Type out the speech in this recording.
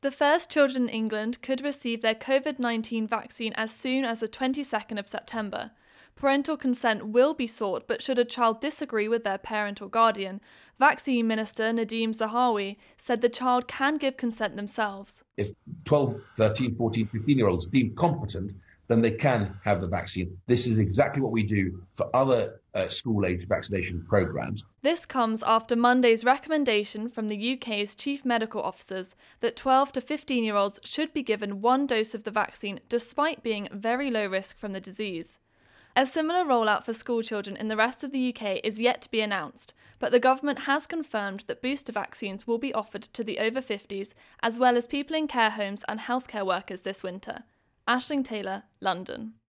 The first children in England could receive their COVID-19 vaccine as soon as the 22nd of September. Parental consent will be sought, but should a child disagree with their parent or guardian, Vaccine Minister Nadeem Zahawi said the child can give consent themselves. If 12, 13, 14, 15-year-olds deemed competent, then they can have the vaccine. This is exactly what we do for other school-age vaccination programs. This comes after Monday's recommendation from the UK's chief medical officers that 12 to 15-year-olds should be given one dose of the vaccine despite being very low risk from the disease. A similar rollout for schoolchildren in the rest of the UK is yet to be announced, but the government has confirmed that booster vaccines will be offered to the over 50s as well as people in care homes and healthcare workers this winter. Aisling Taylor, London.